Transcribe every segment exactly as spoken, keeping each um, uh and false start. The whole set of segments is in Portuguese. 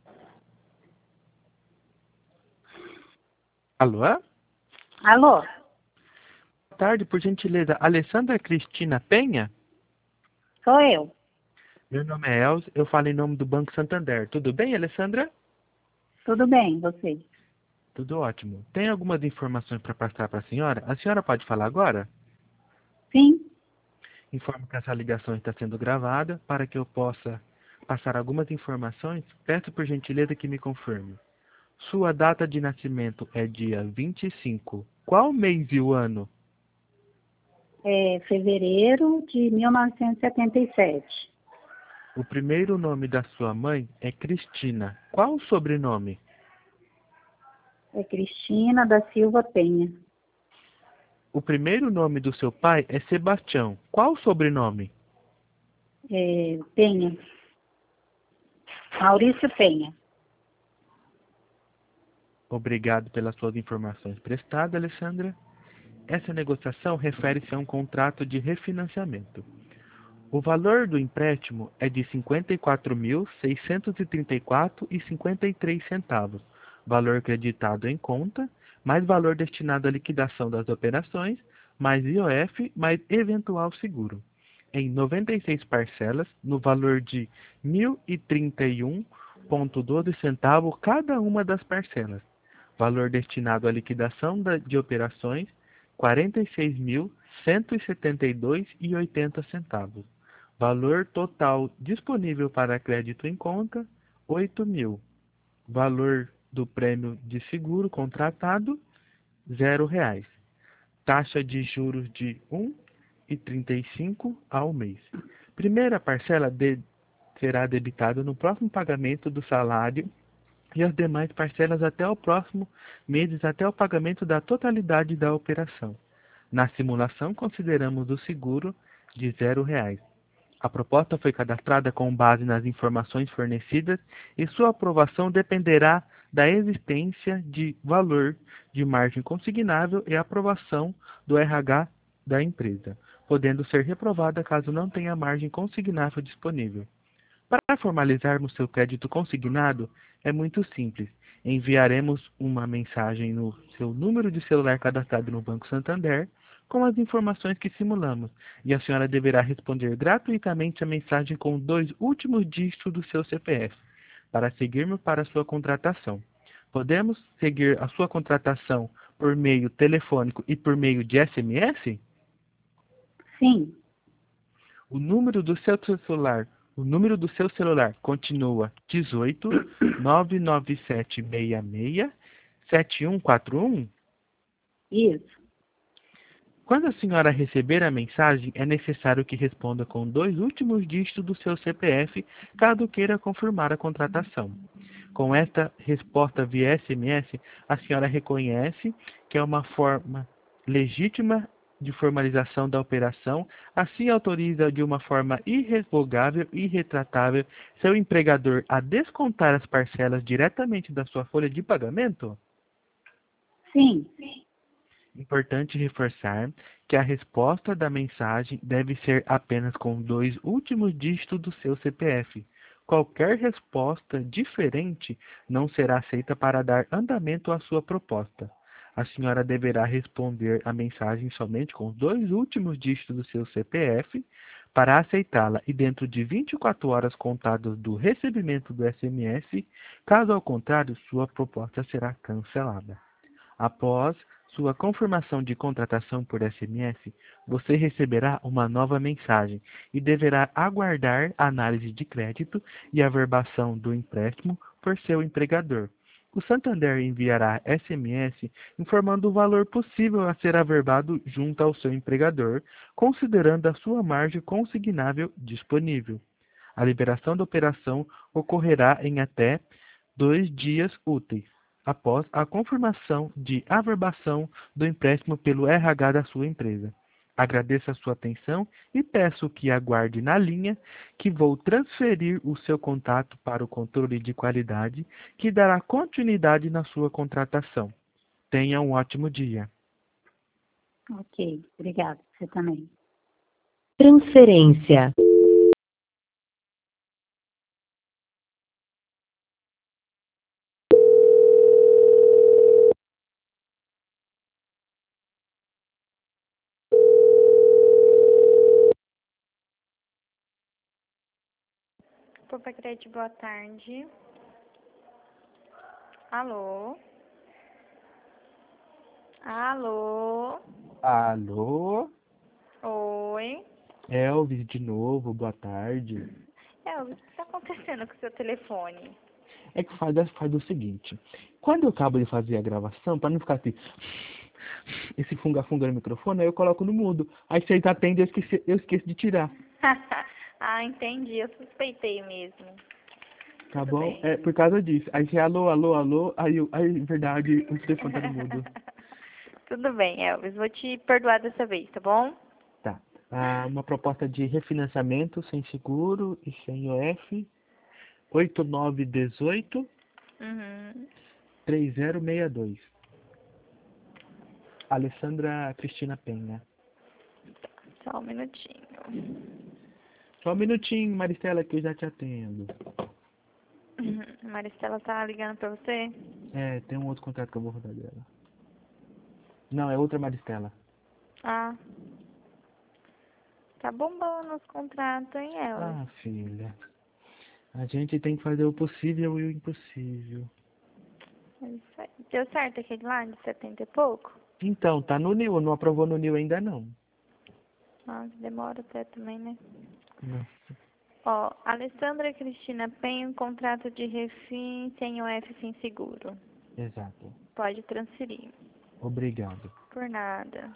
Alô? Alô? Boa tarde, por gentileza. Alessandra Cristina Penha? Sou eu. Meu nome é Els, eu falo em nome do Banco Santander. Tudo bem, Alessandra? Tudo bem, você? Tudo ótimo. Tem algumas informações para passar para a senhora? A senhora pode falar agora? Sim? Informo que essa ligação está sendo gravada. Para que eu possa passar algumas informações, peço por gentileza que me confirme. Sua data de nascimento é dia vinte e cinco. Qual mês e o ano? É fevereiro de mil novecentos e setenta e sete. O primeiro nome da sua mãe é Cristina. Qual o sobrenome? É Cristina da Silva Penha. O primeiro nome do seu pai é Sebastião. Qual o sobrenome? É Penha. Maurício Penha. Obrigado pelas suas informações prestadas, Alessandra. Essa negociação refere-se a um contrato de refinanciamento. O valor do empréstimo é de cinquenta e quatro mil, seiscentos e trinta e quatro reais e cinquenta e três centavos, valor creditado em conta, mais valor destinado à liquidação das operações, mais I O F, mais eventual seguro, em noventa e seis parcelas, no valor de mil e trinta e um vírgula doze centavos cada uma das parcelas, valor destinado à liquidação da- de operações, quarenta e seis mil, cento e setenta e dois reais e oitenta centavos. Valor total disponível para crédito em conta, oito mil. Valor do prêmio de seguro contratado, zero reais. Taxa de juros de um vírgula trinta e cinco ao mês. Primeira parcela de, será debitada no próximo pagamento do salário e as demais parcelas até o próximo mês, até o pagamento da totalidade da operação. Na simulação, consideramos o seguro de zero reais. A proposta foi cadastrada com base nas informações fornecidas e sua aprovação dependerá da existência de valor de margem consignável e aprovação do R H da empresa, podendo ser reprovada caso não tenha margem consignável disponível. Para formalizarmos seu crédito consignado, é muito simples. Enviaremos uma mensagem no seu número de celular cadastrado no Banco Santander com as informações que simulamos, e a senhora deverá responder gratuitamente a mensagem com dois últimos dígitos do seu C P F, para seguirmos para a sua contratação. Podemos seguir a sua contratação por meio telefônico e por meio de S M S? Sim. O número do seu celular, o número do seu celular continua dezoito, nove nove sete seis seis, sete um quatro um? Isso. Quando a senhora receber a mensagem, é necessário que responda com dois últimos dígitos do seu C P F, caso queira confirmar a contratação. Com esta resposta via S M S, a senhora reconhece que é uma forma legítima de formalização da operação, assim autoriza de uma forma irrevogável e irretratável seu empregador a descontar as parcelas diretamente da sua folha de pagamento? Sim. Importante reforçar que a resposta da mensagem deve ser apenas com dois últimos dígitos do seu C P F. Qualquer resposta diferente não será aceita para dar andamento à sua proposta. A senhora deverá responder a mensagem somente com os dois últimos dígitos do seu C P F para aceitá-la e dentro de vinte e quatro horas contadas do recebimento do S M S. Caso ao contrário, sua proposta será cancelada. Após sua confirmação de contratação por S M S, você receberá uma nova mensagem e deverá aguardar a análise de crédito e averbação do empréstimo por seu empregador. O Santander enviará S M S informando o valor possível a ser averbado junto ao seu empregador, considerando a sua margem consignável disponível. A liberação da operação ocorrerá em até dois dias úteis após a confirmação de averbação do empréstimo pelo R H da sua empresa. Agradeço a sua atenção e peço que aguarde na linha que vou transferir o seu contato para o controle de qualidade que dará continuidade na sua contratação. Tenha um ótimo dia. Ok. Obrigada. Você também. Transferência. Poupa Crédito, boa tarde. Alô? Alô? Alô? Oi? Elvis de novo, boa tarde. Elvis, o que está acontecendo com o seu telefone? É que faz, faz o seguinte, quando eu acabo de fazer a gravação, para não ficar assim, esse funga-funga no microfone, aí eu coloco no mudo. Aí vocês atendem, eu esqueci, eu esqueço de tirar. Ah, entendi. Eu suspeitei mesmo. Tá Tudo bom? bem. É por causa disso. Aí você, alô, alô, alô, aí, eu- aí verdade, o telefone tá no mudo. Tudo bem, Elvis. Vou te perdoar dessa vez, tá bom? Tá. Ah, uma proposta de refinanciamento sem seguro e sem O F, oito nove um oito, Uhum. três zero seis dois. Alessandra Cristina Penha. Só um minutinho. Só um minutinho, Maristela, que eu já te atendo. Uhum. Maristela tá ligando pra você? É, tem um outro contrato que eu vou rodar dela. Não, é outra Maristela. Ah. Tá bombando os contratos, hein, Elvis? Ah, filha. A gente tem que fazer o possível e o impossível. É isso aí. Deu certo aquele lá de setenta e pouco? Então, tá no N I U, não aprovou no N I U ainda não. Nossa, demora até também, né? Não. Ó, Alessandra Cristina Penha, um contrato de refim sem O F sem seguro. Exato. Pode transferir. Obrigado. Por nada.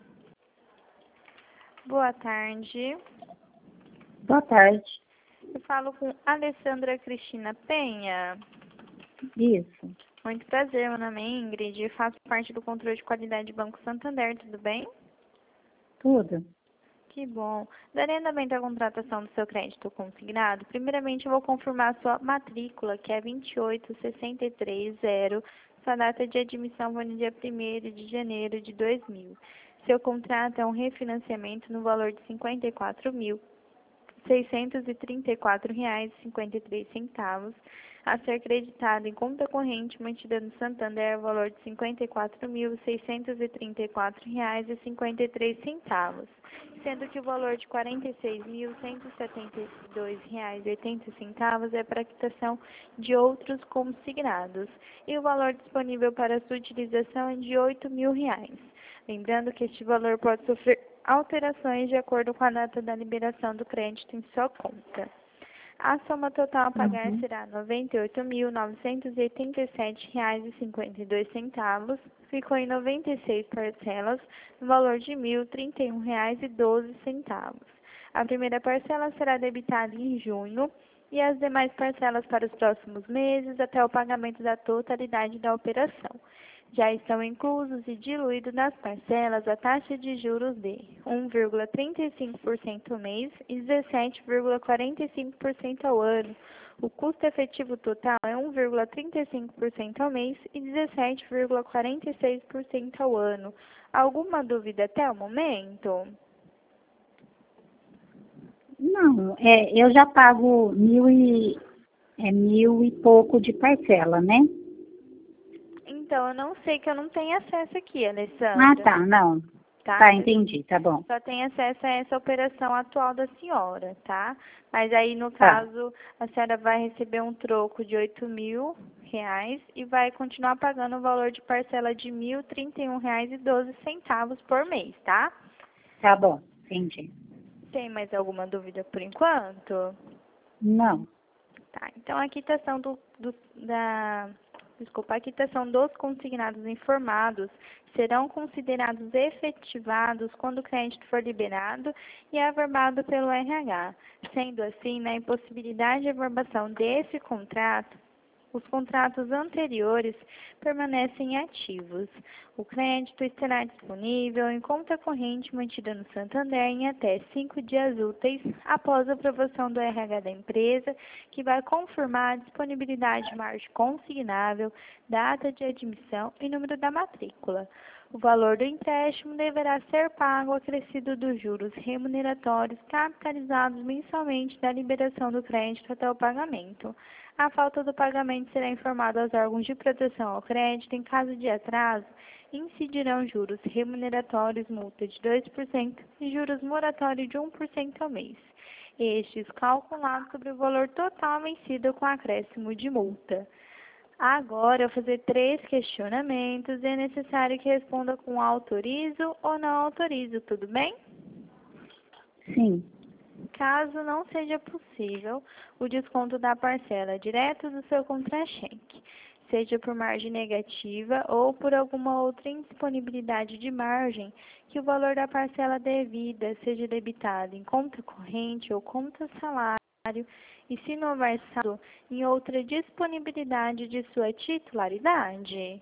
Boa tarde. Boa tarde. Eu falo com Alessandra Cristina Penha. Isso, Muito prazer, meu nome é Ingrid e faço parte do controle de qualidade do Banco Santander, tudo bem? tudo. Que bom. Darei andamento à contratação do seu crédito consignado. Primeiramente, eu vou confirmar a sua matrícula, que é vinte e oito sessenta e três zero. Sua data de admissão foi no dia primeiro de janeiro de dois mil. Seu contrato é um refinanciamento no valor de cinquenta e quatro mil seiscentos e trinta e quatro reais e cinquenta e três centavos, a ser creditado em conta corrente mantida no Santander, valor de cinquenta e quatro mil seiscentos e trinta e quatro reais e cinquenta e três centavos, sendo que o valor de quarenta e seis mil cento e setenta e dois reais e oitenta centavos é para quitação de outros consignados, e o valor disponível para sua utilização é de oito mil reais. Lembrando que este valor pode sofrer alterações de acordo com a data da liberação do crédito em sua conta. A soma total a pagar Uhum. será noventa e oito mil novecentos e oitenta e sete reais e cinquenta e dois centavos, ficou em noventa e seis parcelas, no valor de mil e trinta e um reais e doze centavos. A primeira parcela será debitada em junho e as demais parcelas para os próximos meses até o pagamento da totalidade da operação. Já estão inclusos e diluídos nas parcelas a taxa de juros de um vírgula trinta e cinco por cento ao mês e dezessete vírgula quarenta e cinco por cento ao ano. O custo efetivo total é um vírgula trinta e cinco por cento ao mês e dezessete vírgula quarenta e seis por cento ao ano. Alguma dúvida até o momento? Não, é, eu já pago mil e, é, mil e pouco de parcela, né? Então, eu não sei que eu não tenho acesso aqui, Ah, Alessandra. tá, não. Tá? Tá, entendi, tá bom. Só tem acesso a essa operação atual da senhora, tá? Mas aí, no Tá, caso, a senhora vai receber um troco de oito mil reais e vai continuar pagando o valor de parcela de mil e trinta e um reais e doze centavos por mês, tá? tá bom, entendi. Tem mais alguma dúvida por enquanto? Não, Tá, então a quitação do, do, da, desculpa, a quitação dos consignados informados serão considerados efetivados quando o crédito for liberado e averbado pelo R H. Sendo assim, na impossibilidade de averbação desse contrato, os contratos anteriores permanecem ativos. O crédito estará disponível em conta corrente mantida no Santander em até cinco dias úteis após a aprovação do R H da empresa, que vai confirmar a disponibilidade de margem consignável, data de admissão e número da matrícula. O valor do empréstimo deverá ser pago acrescido dos juros remuneratórios capitalizados mensalmente da liberação do crédito até o pagamento. A falta do pagamento será informada aos órgãos de proteção ao crédito. Em caso de atraso, incidirão juros remuneratórios, multa de dois por cento e juros moratórios de um por cento ao mês. estes calculados sobre o valor total vencido com acréscimo de multa. Agora, eu vou fazer três questionamentos e é necessário que responda com autorizo ou não autorizo, tudo bem? Sim. Caso não seja possível o desconto da parcela direto do seu contra-cheque, seja por margem negativa ou por alguma outra indisponibilidade de margem, que o valor da parcela devida seja debitado em conta corrente ou conta salário, e se não houver saldo em outra disponibilidade de sua titularidade.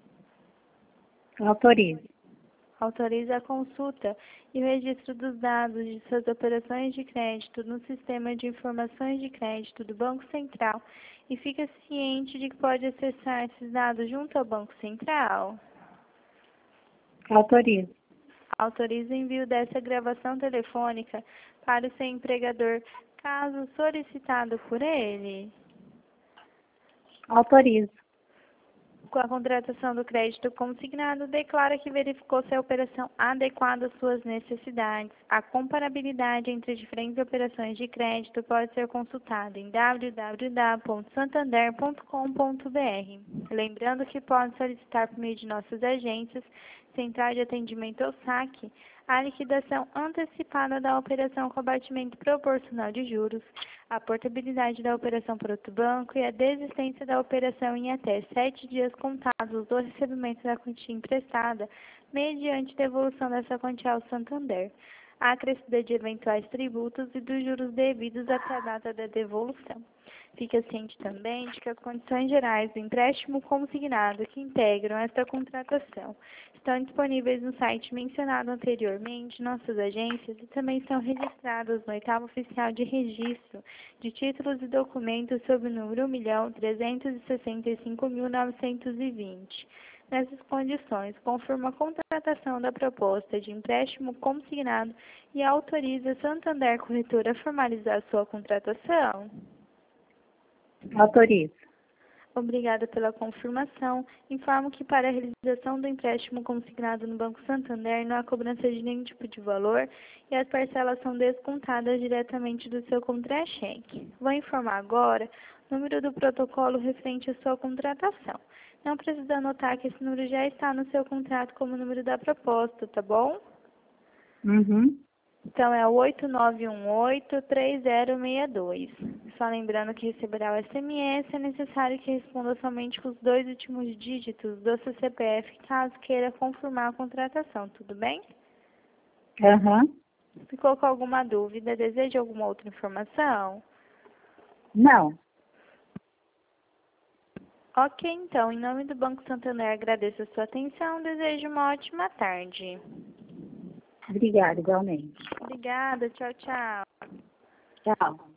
Autorizo. Autoriza a consulta e o registro dos dados de suas operações de crédito no Sistema de Informações de Crédito do Banco Central e fica ciente de que pode acessar esses dados junto ao Banco Central. Autorizo. Autoriza o envio dessa gravação telefônica para o seu empregador, caso solicitado por ele. Autorizo. Com a contratação do crédito consignado, declara que verificou se a operação adequada às suas necessidades. A comparabilidade entre diferentes operações de crédito pode ser consultada em w w w ponto santander ponto com ponto b r. Lembrando que pode solicitar por meio de nossas agências, Central de Atendimento ao Saque, a liquidação antecipada da operação com abatimento proporcional de juros, a portabilidade da operação por outro banco e a desistência da operação em até sete dias contados do recebimento da quantia emprestada, mediante devolução dessa quantia ao Santander, a acrescida de eventuais tributos e dos juros devidos até a data da devolução. Fica ciente também de que as condições gerais do empréstimo consignado que integram esta contratação estão disponíveis no site mencionado anteriormente, nossas agências, e também estão registradas no oitavo oficial de registro de títulos e documentos sob o número um milhão trezentos e sessenta e cinco mil novecentos e vinte. Nessas condições, confirma a contratação da proposta de empréstimo consignado e autoriza a Santander Corretora a formalizar sua contratação. Autorizo. Obrigada pela confirmação. Informo que para a realização do empréstimo consignado no Banco Santander não há cobrança de nenhum tipo de valor e as parcelas são descontadas diretamente do seu contra-cheque. Vou informar agora o número do protocolo referente à sua contratação. Não precisa anotar que esse número já está no seu contrato como número da proposta, tá bom? Uhum. Então, é o oito nove um oito, três zero seis dois. Só lembrando que receberá o S M S, é necessário que responda somente com os dois últimos dígitos do seu C P F, caso queira confirmar a contratação, tudo bem? Aham. Uhum. Ficou com alguma dúvida? Deseja alguma outra informação? Não. Ok, então, em nome do Banco Santander, agradeço a sua atenção, desejo uma ótima tarde. Obrigada, igualmente. Obrigada, tchau, tchau. Tchau.